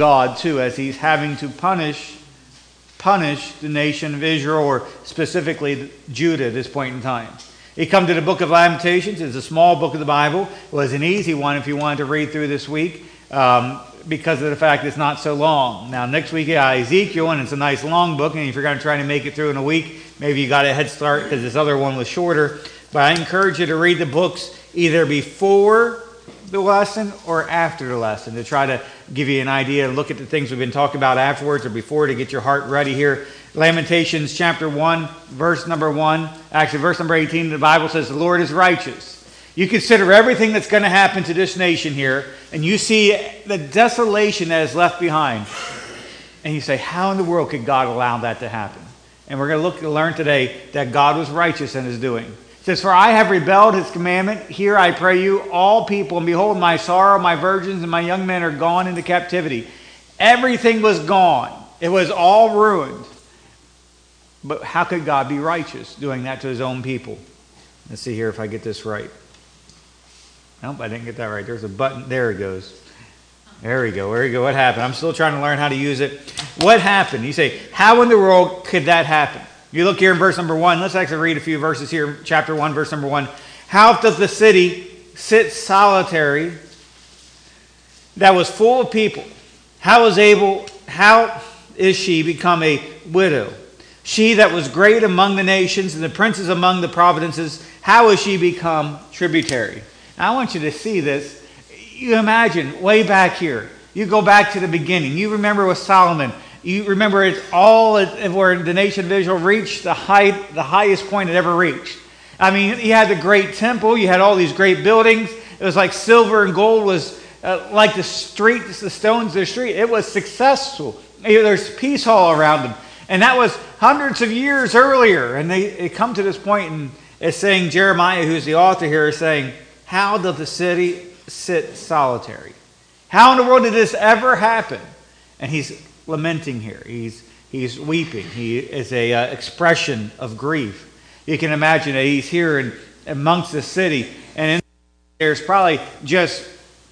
God too, as he's having to punish the nation of Israel, or specifically Judah at this point in time. You come to the book of Lamentations. It's a small book of the Bible. It was an easy one if you wanted to read through this week, because of the fact it's not so long. Now next week you got Ezekiel, and it's a nice long book, and if you're going to try to make it through in a week, maybe you got a head start because this other one was shorter. But I encourage you to read the books either before the lesson or after the lesson, to try to give you an idea, look at the things we've been talking about afterwards or before, to get your heart ready here. Lamentations chapter 1, verse number 1. Actually, verse number 18, the Bible says, the Lord is righteous. You consider everything that's going to happen to this nation here, and you see the desolation that is left behind. And you say, how in the world could God allow that to happen? And we're going to learn today that God was righteous in his doing. It says, for I have rebelled his commandment. Hear, I pray you, all people, and behold, my sorrow, my virgins, and my young men are gone into captivity. Everything was gone. It was all ruined. But how could God be righteous doing that to his own people? Let's see here if I get this right. Nope, I didn't get that right. There's a button. There it goes. There we go. There we go. What happened? I'm still trying to learn how to use it. What happened? You say, how in the world could that happen? You look here in verse number 1. Let's actually read a few verses here. Chapter 1, verse number 1. How does the city sit solitary that was full of people? How is she become a widow? She that was great among the nations and the princes among the provinces, how is she become tributary? Now, I want you to see this. You imagine way back here. You go back to the beginning. You remember with Solomon. You remember it's all where the nation of Israel reached the highest point it ever reached. I mean, you had the great temple. You had all these great buildings. It was like silver and gold was like the streets, the stones of the street. It was successful. There's peace all around them. And that was hundreds of years earlier. And they come to this point, and it's saying, Jeremiah, who's the author here, is saying, how does the city sit solitary? How in the world did this ever happen? And he's lamenting here. He's weeping. He is a expression of grief. You can imagine that he's here amongst the city, and there's probably just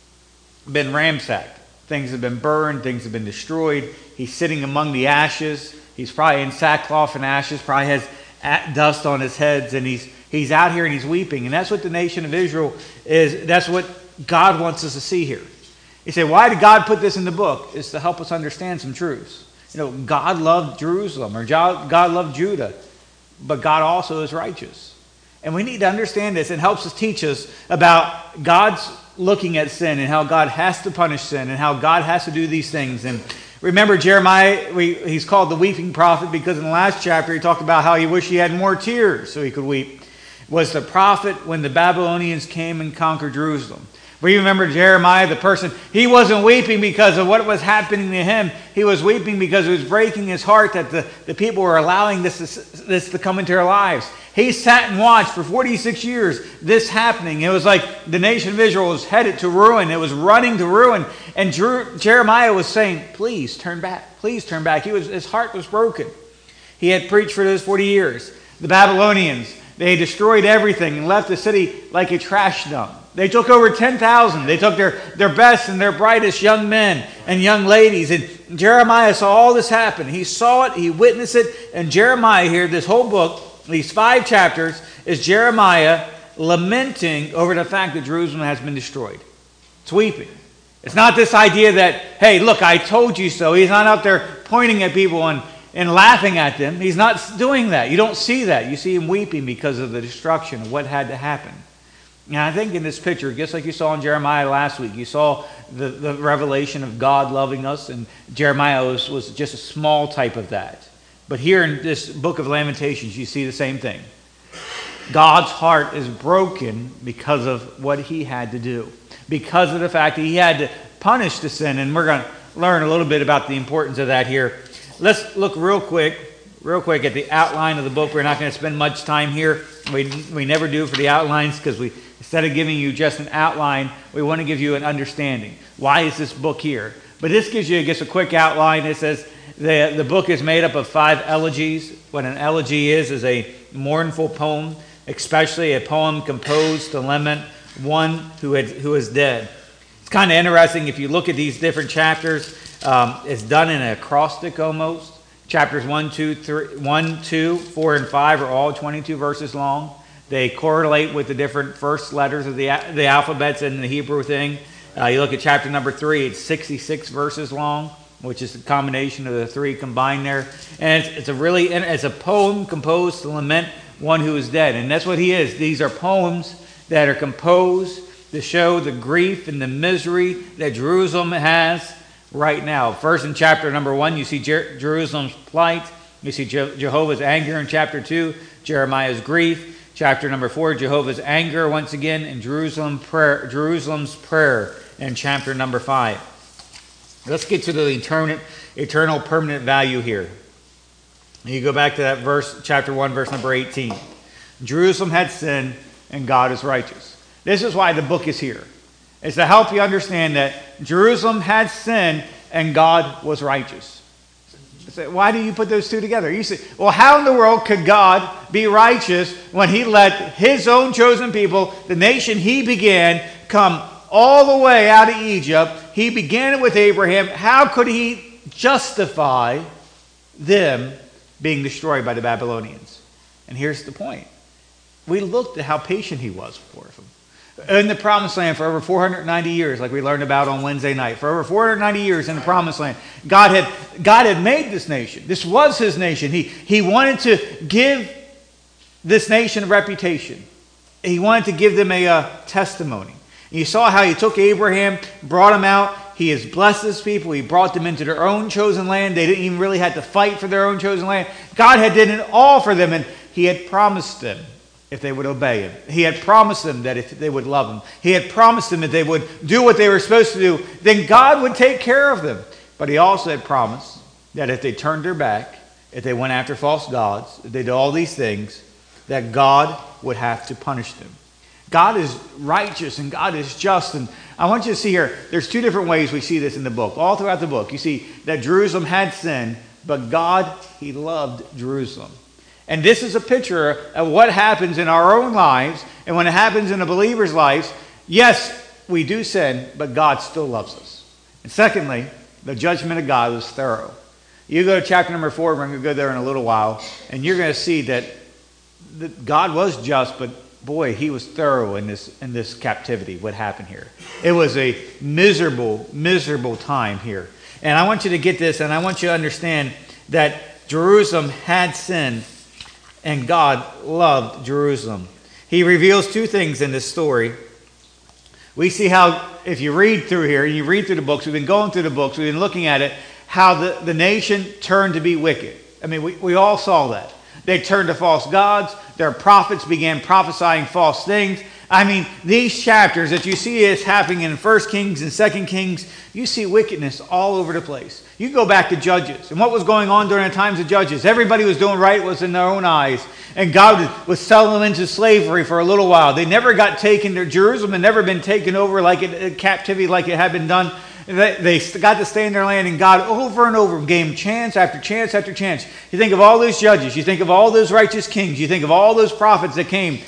been ransacked. Things have been burned. Things have been destroyed. He's sitting among the ashes. He's probably in sackcloth and ashes. Probably has dust on his heads, and he's out here and he's weeping. And that's what the nation of Israel is. That's what God wants us to see here. You say, why did God put this in the book? It's to help us understand some truths. You know, God loved Jerusalem, or God loved Judah, but God also is righteous. And we need to understand this. It helps us teach us about God's looking at sin and how God has to punish sin and how God has to do these things. And remember Jeremiah, he's called the weeping prophet because in the last chapter he talked about how he wished he had more tears so he could weep. Was the prophet when the Babylonians came and conquered Jerusalem. We remember Jeremiah, the person, he wasn't weeping because of what was happening to him. He was weeping because it was breaking his heart that the people were allowing this to come into their lives. He sat and watched for 46 years this happening. It was like the nation of Israel was headed to ruin. It was running to ruin. And Jeremiah was saying, please turn back. Please turn back. His heart was broken. He had preached for those 40 years. The Babylonians, they destroyed everything and left the city like a trash dump. They took over 10,000. They took their best and their brightest young men and young ladies. And Jeremiah saw all this happen. He saw it. He witnessed it. And Jeremiah here, this whole book, these 5 chapters, is Jeremiah lamenting over the fact that Jerusalem has been destroyed. It's weeping. It's not this idea that, hey, look, I told you so. He's not out there pointing at people and laughing at them. He's not doing that. You don't see that. You see him weeping because of the destruction of what had to happen. And I think in this picture, just like you saw in Jeremiah last week, you saw the revelation of God loving us, and Jeremiah was just a small type of that. But here in this book of Lamentations, you see the same thing. God's heart is broken because of what he had to do, because of the fact that he had to punish the sin, and we're going to learn a little bit about the importance of that here. Let's look real quick at the outline of the book. We're not going to spend much time here. We never do for the outlines because instead of giving you just an outline, we want to give you an understanding. Why is this book here? But this gives you just a quick outline. It says the book is made up of 5 elegies. What an elegy is a mournful poem, especially a poem composed to lament one who is dead. It's kind of interesting if you look at these different chapters. It's done in an acrostic almost. Chapters 1, 2, 4, and 5 are all 22 verses long. They correlate with the different first letters of the alphabets in the Hebrew thing. You look at chapter number 3, it's 66 verses long, which is the combination of the three combined there. And it's a poem composed to lament one who is dead. And that's what he is. These are poems that are composed to show the grief and the misery that Jerusalem has right now. First, in chapter number 1, you see Jerusalem's plight. You see Jehovah's anger in chapter 2, Jeremiah's grief. Chapter number 4, Jehovah's anger once again, and Jerusalem's prayer in chapter number 5. Let's get to the eternal permanent value here. You go back to that verse, chapter 1, verse number 18. Jerusalem had sinned, and God is righteous. This is why the book is here. It's to help you understand that Jerusalem had sinned, and God was righteous. Why do you put those two together? You say, well, how in the world could God be righteous when he let his own chosen people, the nation he began, come all the way out of Egypt? He began it with Abraham. How could he justify them being destroyed by the Babylonians? And here's the point. We looked at how patient he was for them. In the Promised Land for over 490 years, like we learned about on Wednesday night. For over 490 years in the Promised Land, God had made this nation. This was his nation. He wanted to give this nation a reputation. He wanted to give them a testimony. And you saw how he took Abraham, brought him out. He has blessed his people. He brought them into their own chosen land. They didn't even really have to fight for their own chosen land. God had done it all for them, and he had promised them if they would obey him. He had promised them that if they would love him. He had promised them that they would do what they were supposed to do, then God would take care of them. But he also had promised that if they turned their back, if they went after false gods, if they did all these things, that God would have to punish them. God is righteous and God is just. And I want you to see here, there's two different ways we see this in the book. All throughout the book, you see that Jerusalem had sinned, but God, he loved Jerusalem. And this is a picture of what happens in our own lives and when it happens in a believer's life. Yes, we do sin, but God still loves us. And secondly, the judgment of God was thorough. You go to chapter number 4, we're going to go there in a little while, and you're going to see that God was just, but boy, he was thorough in this captivity, what happened here. It was a miserable, miserable time here. And I want you to get this, and I want you to understand that Jerusalem had sinned, and God loved Jerusalem. He reveals two things in this story. We see how, if you read through here, and you read through the books, we've been going through the books, we've been looking at it, how the nation turned to be wicked. I mean, we all saw that. They turned to false gods. Their prophets began prophesying false things. I mean, these chapters that you see is happening in 1 Kings and 2 Kings, you see wickedness all over the place. You go back to Judges, and what was going on during the times of Judges? Everybody was doing right was in their own eyes, and God was selling them into slavery for a little while. They never got taken to Jerusalem, had never been taken over like in captivity like it had been done. They got to stay in their land, and God over and over gave them chance after chance after chance. You think of all those judges, you think of all those righteous kings, you think of all those prophets that came.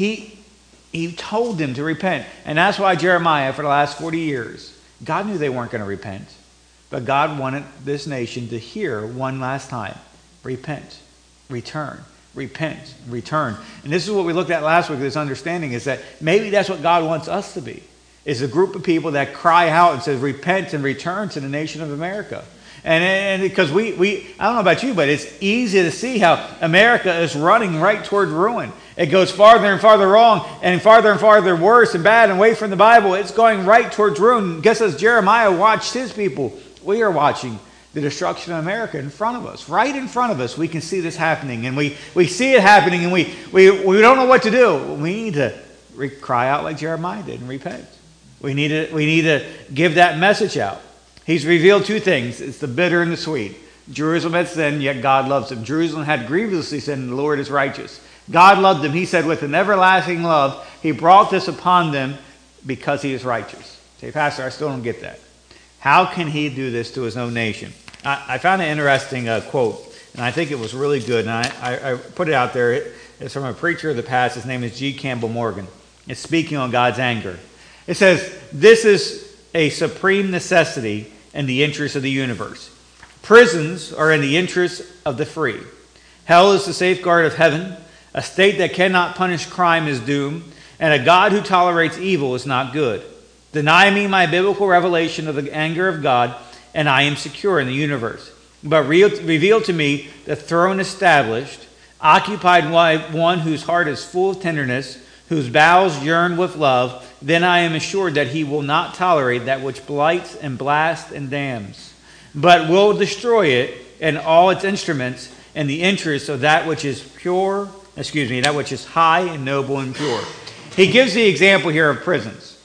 He told them to repent. And that's why Jeremiah, for the last 40 years, God knew they weren't going to repent. But God wanted this nation to hear one last time, repent, return, repent, return. And this is what we looked at last week, this understanding is that maybe that's what God wants us to be, is a group of people that cry out and says, repent and return to the nation of America. And because we I don't know about you, but it's easy to see how America is running right toward ruin. It goes farther and farther wrong and farther worse and bad and away from the Bible. It's going right towards ruin. Guess as Jeremiah watched his people, we are watching the destruction of America in front of us. Right in front of us, we can see this happening. And we see it happening, and we don't know what to do. We need to cry out like Jeremiah did and repent. We need to give that message out. He's revealed two things. It's the bitter and the sweet. Jerusalem had sinned, yet God loves them. Jerusalem had grievously sinned, and the Lord is righteous. God loved them. He said, with an everlasting love, he brought this upon them because he is righteous. Say, Pastor, I still don't get that. How can he do this to his own nation? I found an interesting quote, and I think it was really good, and I put it out there. It's from a preacher of the past. His name is G. Campbell Morgan. It's speaking on God's anger. It says, this is a supreme necessity in the interest of the universe. Prisons are in the interest of the free. Hell is the safeguard of heaven. A state that cannot punish crime is doomed, and a God who tolerates evil is not good. Deny me my biblical revelation of the anger of God, and I am secure in the universe. But reveal to me the throne established, occupied by one whose heart is full of tenderness, whose bowels yearn with love. Then I am assured that he will not tolerate that which blights and blasts and damns, but will destroy it and all its instruments in the interest of that which is that which is high and noble and pure. He gives the example here of prisons.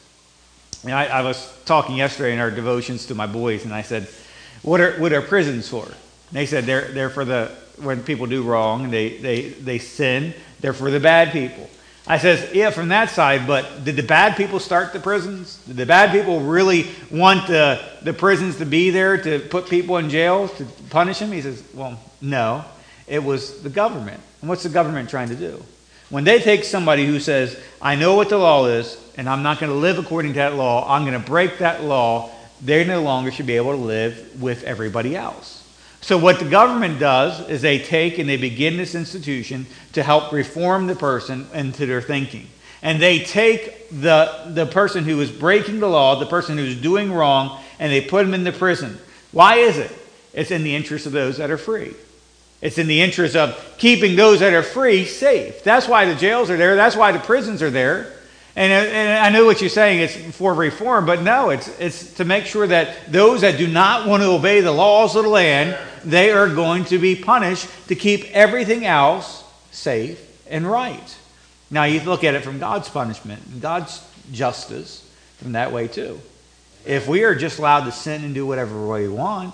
I was talking yesterday in our devotions to my boys, and I said, what are prisons for? And they said they're for when people do wrong and they sin, they're for the bad people. I says, yeah, from that side, but did the bad people start the prisons? Did the bad people really want the prisons to be there to put people in jail, to punish them? He says, well, no. It was the government. And what's the government trying to do? When they take somebody who says, I know what the law is, and I'm not going to live according to that law, I'm going to break that law, they no longer should be able to live with everybody else. So what the government does is they take and they begin this institution to help reform the person into their thinking. And they take the person who is breaking the law, the person who is doing wrong, and they put him in the prison. Why is it? It's in the interest of those that are free. It's in the interest of keeping those that are free safe. That's why the jails are there. That's why the prisons are there. And I know what you're saying, it's for reform, but no, it's to make sure that those that do not want to obey the laws of the land, they are going to be punished to keep everything else safe and right. Now you look at it from God's punishment and God's justice from that way too. If we are just allowed to sin and do whatever we want,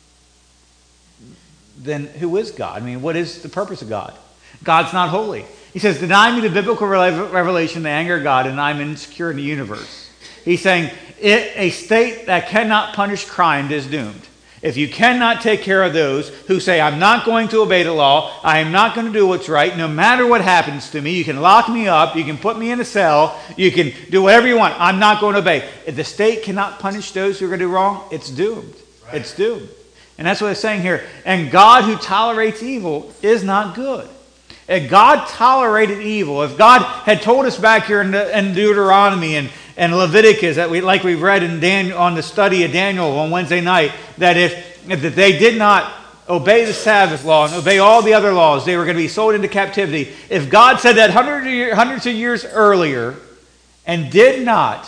then who is God? I mean, what is the purpose of God? God's not holy. He says, deny me the biblical revelation, the anger of God, and I'm insecure in the universe. He's saying, a state that cannot punish crime is doomed. If you cannot take care of those who say, I'm not going to obey the law, I am not going to do what's right, no matter what happens to me, you can lock me up, you can put me in a cell, you can do whatever you want, I'm not going to obey. If the state cannot punish those who are going to do wrong, it's doomed. Right. It's doomed. And that's what it's saying here. And God who tolerates evil is not good. If God tolerated evil, if God had told us back here in Deuteronomy and Leviticus, that like we've read on the study of Daniel on Wednesday night, that if they did not obey the Sabbath law and obey all the other laws, they were going to be sold into captivity. If God said that hundreds of years earlier and did not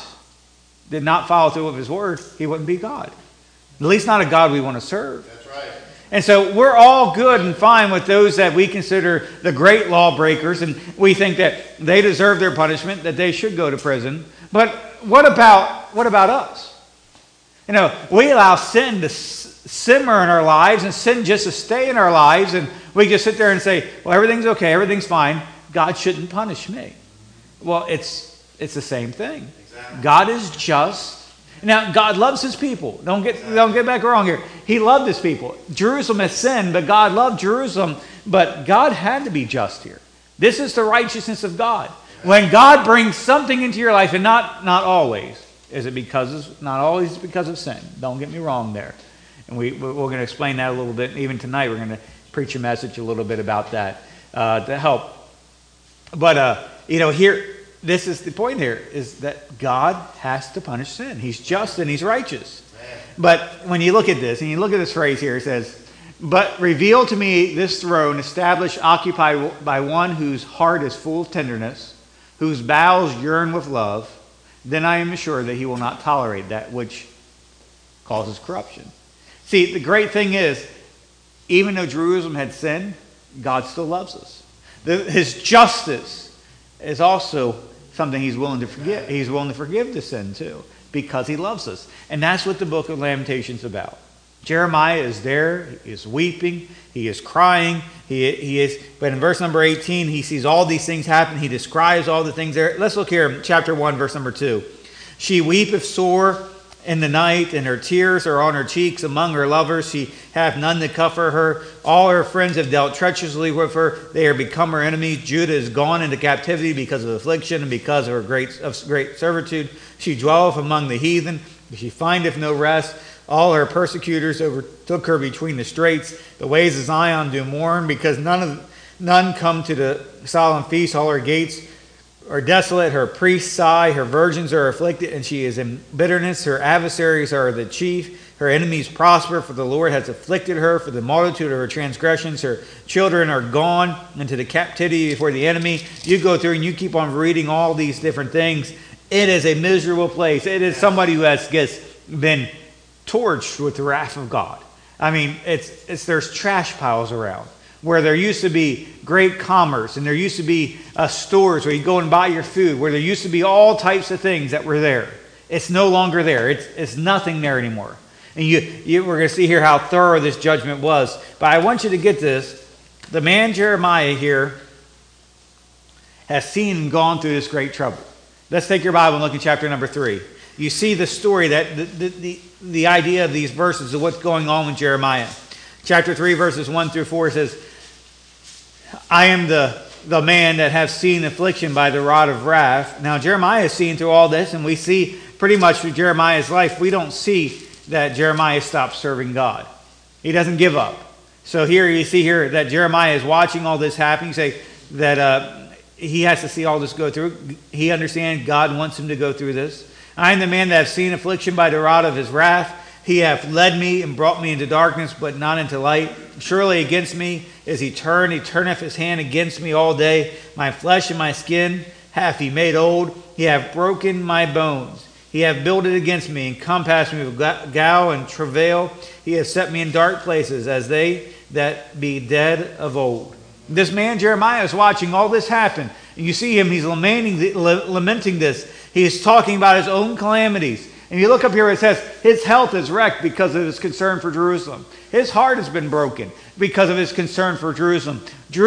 follow through with his word, he wouldn't be God. At least not a God we want to serve. That's right. And so we're all good and fine with those that we consider the great lawbreakers, and we think that they deserve their punishment, that they should go to prison. But what about us? You know, we allow sin to simmer in our lives and sin just to stay in our lives, and we just sit there and say, well, everything's okay, everything's fine. God shouldn't punish me. Well, it's the same thing. Exactly. God is just. Now, God loves his people. Don't get back wrong here. He loved his people. Jerusalem has sinned, but God loved Jerusalem. But God had to be just here. This is the righteousness of God. When God brings something into your life, and not always, not always because of sin. Don't get me wrong there. And we're going to explain that a little bit. Even tonight, we're going to preach a message a little bit about that to help. But, here, this is the point here, is that God has to punish sin. He's just and he's righteous. But when you look at this, and you look at this phrase here, it says, but reveal to me this throne established, occupied by one whose heart is full of tenderness, whose bowels yearn with love, then I am assured that he will not tolerate that which causes corruption. See, the great thing is, even though Jerusalem had sinned, God still loves us. His justice is also something he's willing to forgive. He's willing to forgive the sin too, because he loves us. And that's what the book of Lamentations is about. Jeremiah is there, he is weeping, he is crying, but in verse number 18, he sees all these things happen, he describes all the things there. Let's look here, chapter 1, verse number 2. She weepeth sore in the night, and her tears are on her cheeks among her lovers. She hath none to comfort her. All her friends have dealt treacherously with her. They are become her enemies. Judah is gone into captivity because of affliction and because of her great servitude. She dwelleth among the heathen. She findeth no rest. All her persecutors overtook her between the straits. The ways of Zion do mourn, because none come to the solemn feast. All her gates are desolate. Her priests sigh. Her virgins are afflicted, and she is in bitterness. Her adversaries are the chief. Her enemies prosper, for the Lord has afflicted her for the multitude of her transgressions. Her children are gone into the captivity before the enemy. You go through and you keep on reading all these different things. It is a miserable place. It is somebody who has been torched with the wrath of God. I mean, there's trash piles around where there used to be great commerce, and there used to be stores where you go and buy your food, where there used to be all types of things that were there. It's no longer there. It's nothing there anymore. And we're going to see here how thorough this judgment was. But I want you to get this. The man Jeremiah here has seen and gone through this great trouble. Let's take your Bible and look at chapter number 3. You see the story, that the idea of these verses of what's going on with Jeremiah. Chapter 3, verses 1 through 4 says, I am the man that have seen affliction by the rod of wrath. Now Jeremiah is seeing through all this, and we see pretty much through Jeremiah's life, we don't see that Jeremiah stopped serving God. He doesn't give up. So here you see here that Jeremiah is watching all this happen. You say that he has to see all this go through. He understands God wants him to go through this. I am the man that have seen affliction by the rod of his wrath. He hath led me and brought me into darkness, but not into light. Surely against me is he turned. He turneth his hand against me all day. My flesh and my skin hath he made old. He hath broken my bones. He hath builded against me and compassed me with gall and travail. He hath set me in dark places as they that be dead of old. This man Jeremiah is watching all this happen. And you see him, he's lamenting this. He is talking about his own calamities. And you look up here, it says his health is wrecked because of his concern for Jerusalem. His heart has been broken because of his concern for Jerusalem.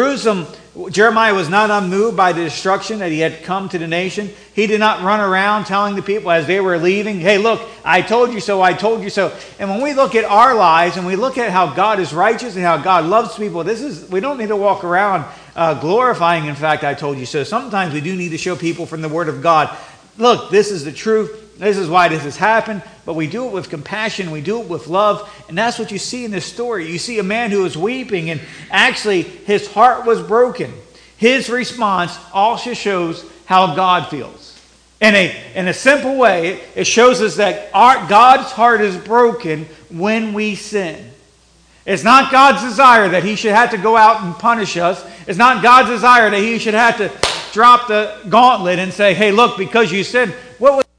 Jeremiah was not unmoved by the destruction that he had come to the nation. He did not run around telling the people as they were leaving, hey, look, I told you so, I told you so. And when we look at our lives and we look at how God is righteous and how God loves people, we don't need to walk around glorifying, in fact, I told you so. Sometimes we do need to show people from the Word of God, look, this is the truth. This is why this has happened, but we do it with compassion, we do it with love, and that's what you see in this story. You see a man who is weeping, and actually his heart was broken. His response also shows how God feels. In a simple way, it shows us that God's heart is broken when we sin. It's not God's desire that he should have to go out and punish us. It's not God's desire that he should have to drop the gauntlet and say, hey, look, because you sinned. What was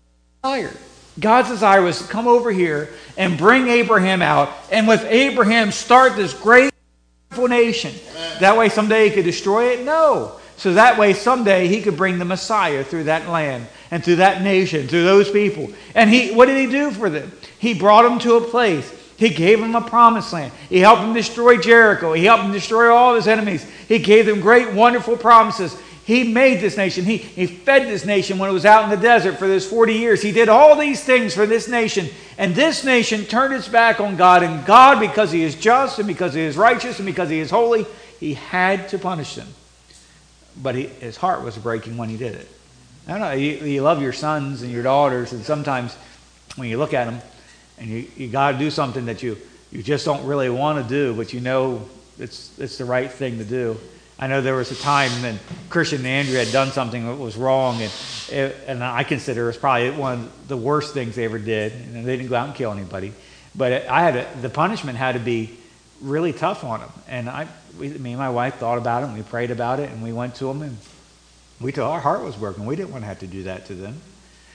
God's desire was to come over here and bring Abraham out, and with Abraham start this great nation. That way someday he could destroy it? No. So that way someday he could bring the Messiah through that land and through that nation, through those people. And what did he do for them? He brought them to a place. He gave them a promised land. He helped them destroy Jericho. He helped them destroy all of his enemies. He gave them great, wonderful promises. He made this nation. He fed this nation when it was out in the desert for those 40 years. He did all these things for this nation. And this nation turned its back on God. And God, because he is just and because he is righteous and because he is holy, he had to punish them. But his heart was breaking when he did it. I don't know. You love your sons and your daughters. And sometimes when you look at them and you got to do something that you just don't really want to do, but you know it's the right thing to do. I know there was a time when Christian and Andrew had done something that was wrong, and I consider it was probably one of the worst things they ever did. And they didn't go out and kill anybody, but the punishment had to be really tough on them. And me and my wife thought about it, and we prayed about it, and we went to them, and our heart was broken. We didn't want to have to do that to them,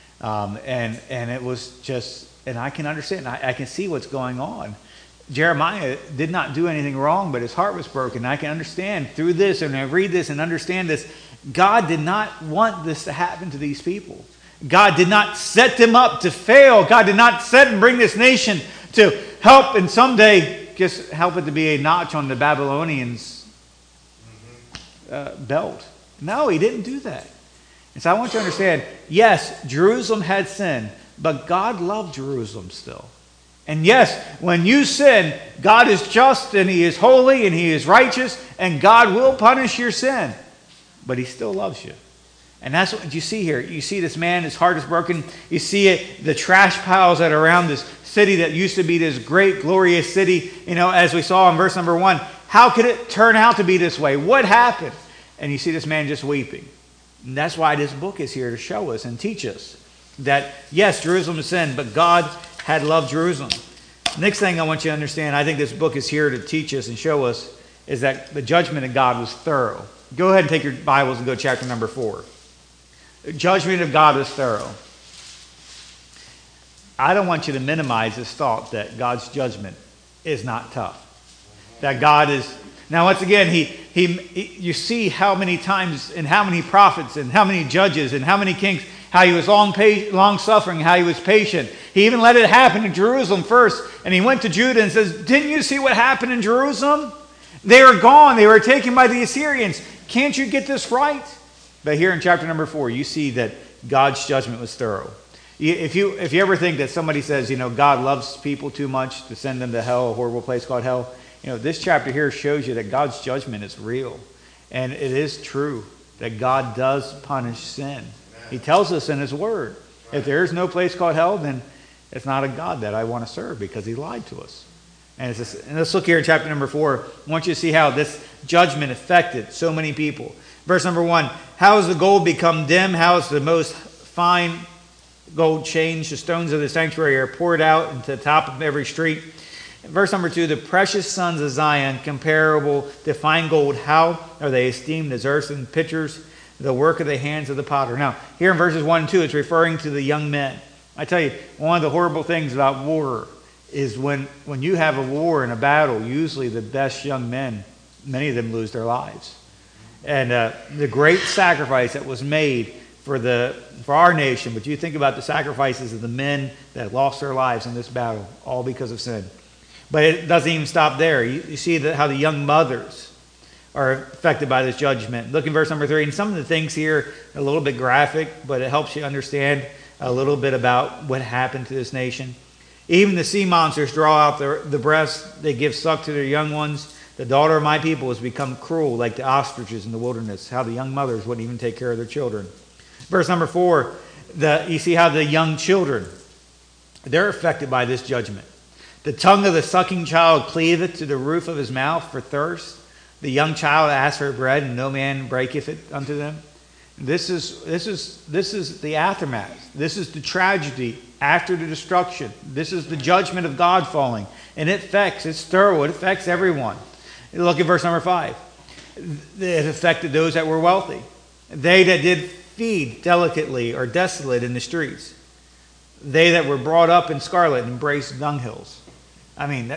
and it was just, and I can understand, I can see what's going on. Jeremiah did not do anything wrong, but his heart was broken. I can understand through this, and I read this and understand this, God did not want this to happen to these people. God did not set them up to fail. God did not set and bring this nation to help and someday just help it to be a notch on the Babylonians' belt. No, he didn't do that. And so I want you to understand, yes, Jerusalem had sinned, but God loved Jerusalem still. And yes, when you sin, God is just and he is holy and he is righteous, and God will punish your sin. But he still loves you. And that's what you see here. You see this man, his heart is broken. You see it, the trash piles that are around this city that used to be this great, glorious city, as we saw in verse number 1, how could it turn out to be this way? What happened? And you see this man just weeping. And that's why this book is here to show us and teach us that, yes, Jerusalem is sin, but God had loved Jerusalem. Next thing I want you to understand, I think this book is here to teach us and show us, is that the judgment of God was thorough. Go ahead and take your Bibles and go to chapter number 4. The judgment of God was thorough. I don't want you to minimize this thought that God's judgment is not tough. That God is... Now, once again, you see how many times and how many prophets and how many judges and how many kings, how he was long-suffering, how he was patient. He even let it happen in Jerusalem first. And he went to Judah and says, didn't you see what happened in Jerusalem? They were gone. They were taken by the Assyrians. Can't you get this right? But here in chapter number 4, you see that God's judgment was thorough. If you ever think that somebody says, God loves people too much to send them to hell, a horrible place called hell, this chapter here shows you that God's judgment is real. And it is true that God does punish sin. He tells us in his word, if there is no place called hell, then it's not a God that I want to serve because he lied to us. And let's look here in chapter number 4. I want you to see how this judgment affected so many people. Verse number 1, how has the gold become dim? How is the most fine gold changed? The stones of the sanctuary are poured out into the top of every street. Verse number 2, the precious sons of Zion, comparable to fine gold, how are they esteemed as earthen pitchers, the work of the hands of the potter? Now, here in verses 1 and 2, it's referring to the young men. I tell you, one of the horrible things about war is when you have a war and a battle, usually the best young men, many of them lose their lives. And the great sacrifice that was made for our nation, but you think about the sacrifices of the men that lost their lives in this battle, all because of sin. But it doesn't even stop there. You see how the young mothers are affected by this judgment. Look in verse number 3, and some of the things here are a little bit graphic, but it helps you understand a little bit about what happened to this nation. Even the sea monsters draw out the breasts. They give suck to their young ones. The daughter of my people has become cruel like the ostriches in the wilderness, how the young mothers wouldn't even take care of their children. Verse number 4, you see how the young children, they're affected by this judgment. The tongue of the sucking child cleaveth to the roof of his mouth for thirst. The young child asks for bread, and no man breaketh it unto them. This is the aftermath. This is the tragedy after the destruction. This is the judgment of God falling. And it's thorough. It affects everyone. Look at verse number 5. It affected those that were wealthy. They that did feed delicately or desolate in the streets. They that were brought up in scarlet embraced dunghills. I mean,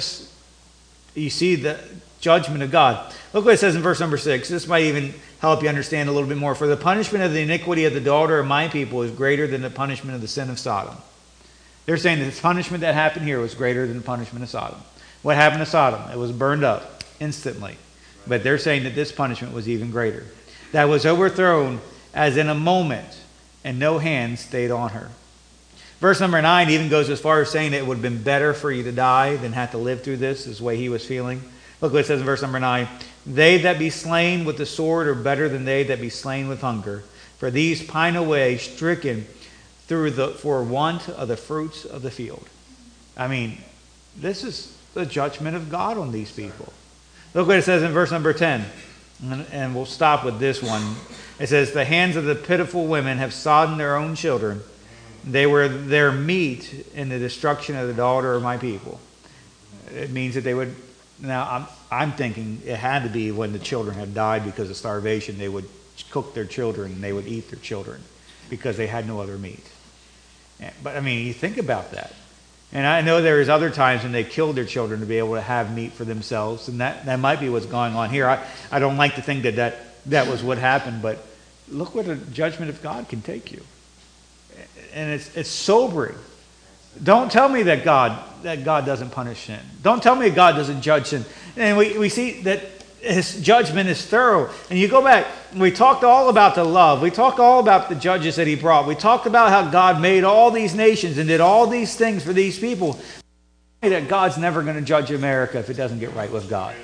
you see the judgment of God. Look what it says in verse number 6. This might even help you understand a little bit more. For the punishment of the iniquity of the daughter of my people is greater than the punishment of the sin of Sodom. They're saying that the punishment that happened here was greater than the punishment of Sodom. What happened to Sodom? It was burned up instantly. But they're saying that this punishment was even greater. That was overthrown as in a moment, and no hand stayed on her. Verse number 9 even goes as far as saying that it would have been better for you to die than have to live through this, is the way he was feeling. Look what it says in verse number 9. They that be slain with the sword are better than they that be slain with hunger. For these pine away, stricken for want of the fruits of the field. I mean, this is the judgment of God on these people. Look what it says in verse number 10. And we'll stop with this one. It says, the hands of the pitiful women have sodden their own children. They were their meat in the destruction of the daughter of my people. It means that they would... Now, I'm thinking it had to be when the children had died because of starvation. They would cook their children and they would eat their children because they had no other meat. But, I mean, you think about that. And I know there is other times when they killed their children to be able to have meat for themselves. And that might be what's going on here. I don't like to think that was what happened. But look what the judgment of God can take you. And it's sobering. Don't tell me that God doesn't punish sin. Don't tell me God doesn't judge sin. And we see that his judgment is thorough. And you go back, we talked all about the love. We talked all about the judges that he brought. We talked about how God made all these nations and did all these things for these people. That God's never going to judge America if it doesn't get right with God.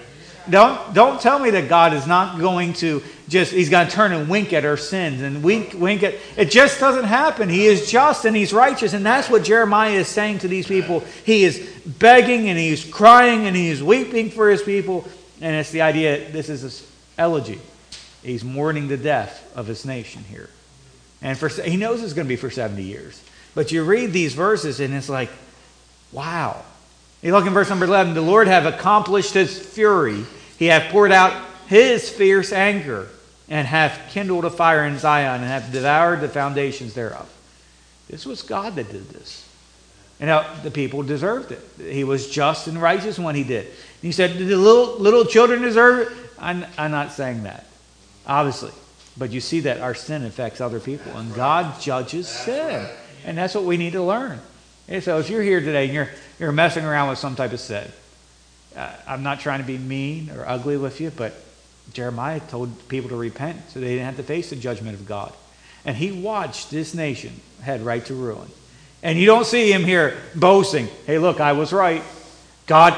Don't tell me that God is not going to he's going to turn and wink at our sins and wink at, it just doesn't happen. He is just and he's righteous, and that's what Jeremiah is saying to these people. He is begging and he's crying and he's weeping for his people, and it's the idea, this is his elegy. He's mourning the death of his nation here. And he knows it's going to be for 70 years. But you read these verses and it's like, wow. You look in verse number 11, the Lord have accomplished his fury. He hath poured out his fierce anger, and hath kindled a fire in Zion, and hath devoured the foundations thereof. This was God that did this. And now the people deserved it. He was just and righteous when he did. And he said, did the little children deserve it? I'm not saying that, obviously. But you see that our sin affects other people, and God judges sin. And that's what we need to learn. And so if you're here today and you're messing around with some type of sin, I'm not trying to be mean or ugly with you, but Jeremiah told people to repent so they didn't have to face the judgment of God. And he watched this nation head right to ruin. And you don't see him here boasting, hey, look, I was right. God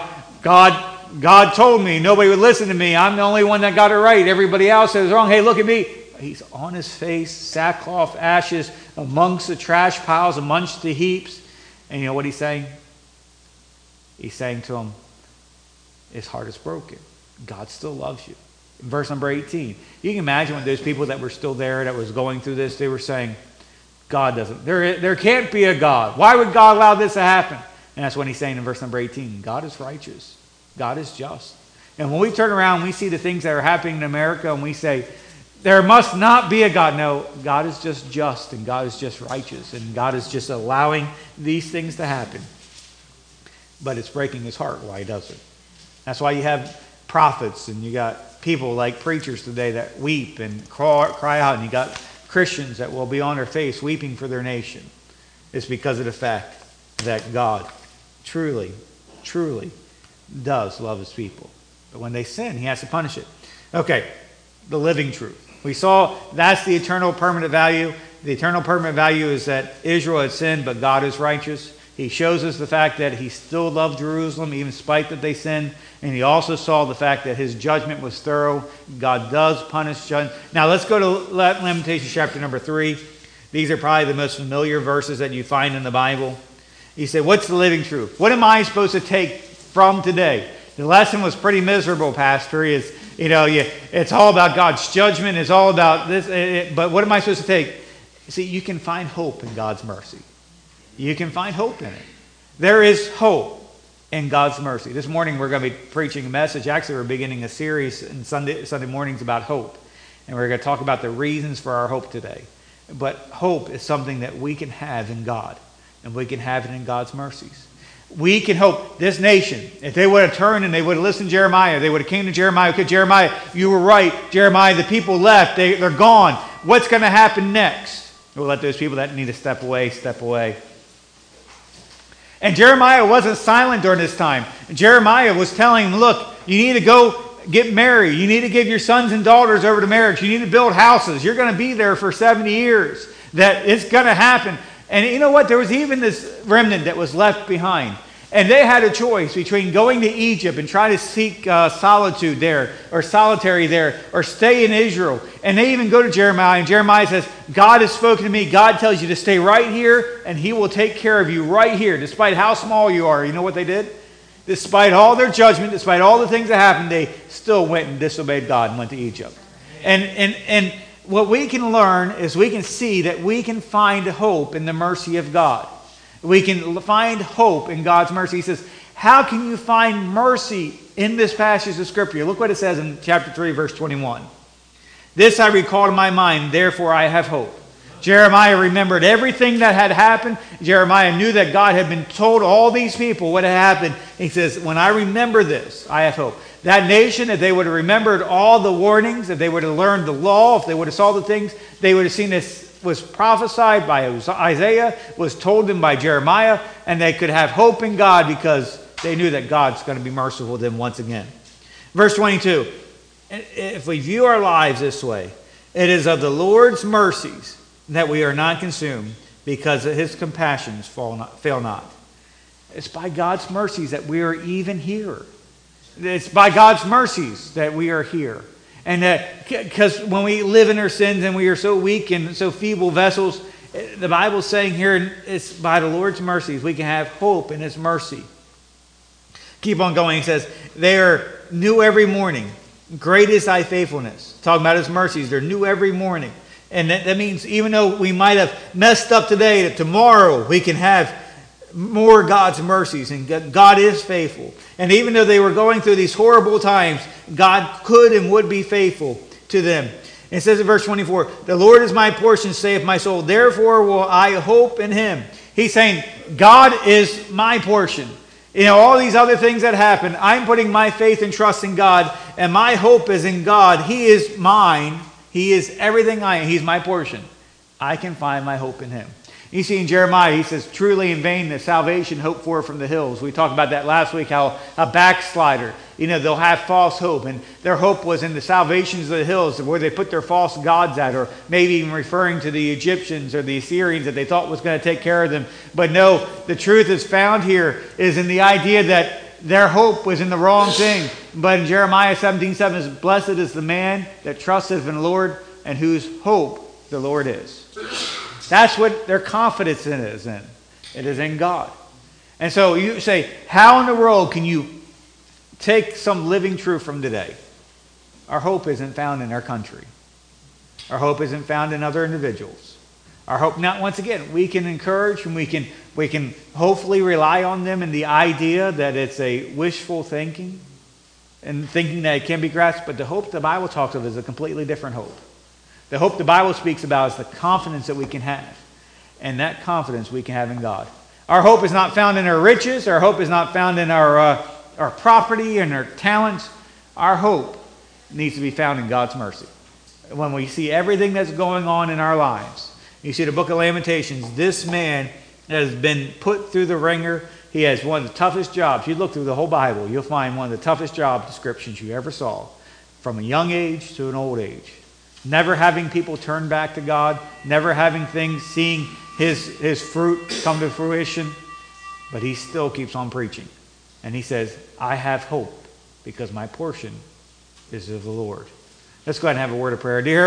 told me nobody would listen to me. I'm the only one that got it right. Everybody else is wrong. Hey, look at me. He's on his face, sackcloth, ashes, amongst the trash piles, amongst the heaps. And you know what he's saying? He's saying to them, his heart is broken. God still loves you. In verse number 18, you can imagine when those people that were still there, that was going through this, they were saying, God doesn't, there can't be a God. Why would God allow this to happen? And that's when he's saying in verse number 18, God is righteous. God is just. And when we turn around, we see the things that are happening in America, and we say, there must not be a God. No, God is just, and God is just righteous, and God is just allowing these things to happen. But it's breaking his heart why he does it. That's why you have prophets, and you got people like preachers today that weep and cry out, and you got Christians that will be on their face weeping for their nation. It's because of the fact that God truly, truly does love his people. But when they sin, he has to punish it. Okay, the living truth. We saw that's the eternal permanent value. The eternal permanent value is that Israel had sinned, but God is righteous. He shows us the fact that he still loved Jerusalem, even in spite that they sinned. And he also saw the fact that his judgment was thorough. God does punish judgment. Now let's go to Lamentations chapter number 3. These are probably the most familiar verses that you find in the Bible. He said, what's the living truth? What am I supposed to take from today? The lesson was pretty miserable, Pastor. It's all about God's judgment. It's all about this. But what am I supposed to take? See, you can find hope in God's mercy. You can find hope in it. There is hope in God's mercy. This morning we're going to be preaching a message. Actually, we're beginning a series in Sunday mornings about hope. And we're going to talk about the reasons for our hope today. But hope is something that we can have in God. And we can have it in God's mercies. We can hope this nation, if they would have turned and they would have listened to Jeremiah, they would have came to Jeremiah, okay, Jeremiah, you were right. Jeremiah, the people left. They're gone. What's going to happen next? We'll let those people that need to step away, step away. And Jeremiah wasn't silent during this time. Jeremiah was telling them, look, you need to go get married. You need to give your sons and daughters over to marriage. You need to build houses. You're going to be there for 70 years. That it's going to happen. And you know what? There was even this remnant that was left behind. And they had a choice between going to Egypt and try to seek solitude there, or solitary there, or stay in Israel. And they even go to Jeremiah, and Jeremiah says, God has spoken to me. God tells you to stay right here, and he will take care of you right here, despite how small you are. You know what they did? Despite all their judgment, despite all the things that happened, they still went and disobeyed God and went to Egypt. And what we can learn is we can see that we can find hope in the mercy of God. We can find hope in God's mercy. He says, how can you find mercy in this passage of Scripture? Look what it says in chapter 3, verse 21. This I recall to my mind, therefore I have hope. Jeremiah remembered everything that had happened. Jeremiah knew that God had been told all these people what had happened. He says, when I remember this, I have hope. That nation, if they would have remembered all the warnings, if they would have learned the law, if they would have saw the things, they would have seen this was prophesied by Isaiah, was told them by Jeremiah, and they could have hope in God because they knew that God's going to be merciful to them once again. Verse 22, if we view our lives this way, it is of the Lord's mercies that we are not consumed, because his compassions fail not. It's by God's mercies that we are even here. It's by God's mercies that we are here. And because when we live in our sins and we are so weak and so feeble vessels, the Bible's saying here, it's by the Lord's mercies we can have hope in His mercy. Keep on going. He says, they are new every morning. Great is thy faithfulness. Talking about His mercies. They're new every morning. And that means even though we might have messed up today, that tomorrow we can have more God's mercies. And God is faithful. And even though they were going through these horrible times, God could and would be faithful to them. It says in verse 24, the Lord is my portion, saith my soul. Therefore will I hope in Him. He's saying, God is my portion. You know, all these other things that happen, I'm putting my faith and trust in God, and my hope is in God. He is mine. He is everything I am. He's my portion. I can find my hope in Him. You see in Jeremiah, he says, truly in vain the salvation hoped for from the hills. We talked about that last week, how a backslider, they'll have false hope. And their hope was in the salvations of the hills, where they put their false gods at, or maybe even referring to the Egyptians or the Assyrians that they thought was going to take care of them. But no, the truth is found here is in the idea that their hope was in the wrong thing. But in Jeremiah 17:7 is, blessed is the man that trusteth in the Lord, and whose hope the Lord is. That's what their confidence is in. It is in God. And so you say, how in the world can you take some living truth from today? Our hope isn't found in our country. Our hope isn't found in other individuals. Our hope, not once again, we can encourage and we can hopefully rely on them in the idea that it's a wishful thinking and thinking that it can be grasped. But the hope the Bible talks of is a completely different hope. The hope the Bible speaks about is the confidence that we can have. And that confidence we can have in God. Our hope is not found in our riches. Our hope is not found in our property and our talents. Our hope needs to be found in God's mercy. When we see everything that's going on in our lives. You see the book of Lamentations. This man has been put through the ringer. He has one of the toughest jobs. You look through the whole Bible, you'll find one of the toughest job descriptions you ever saw. From a young age to an old age. Never having people turn back to God. Never having things, seeing his fruit come to fruition. But he still keeps on preaching. And he says, I have hope because my portion is of the Lord. Let's go ahead and have a word of prayer. Dear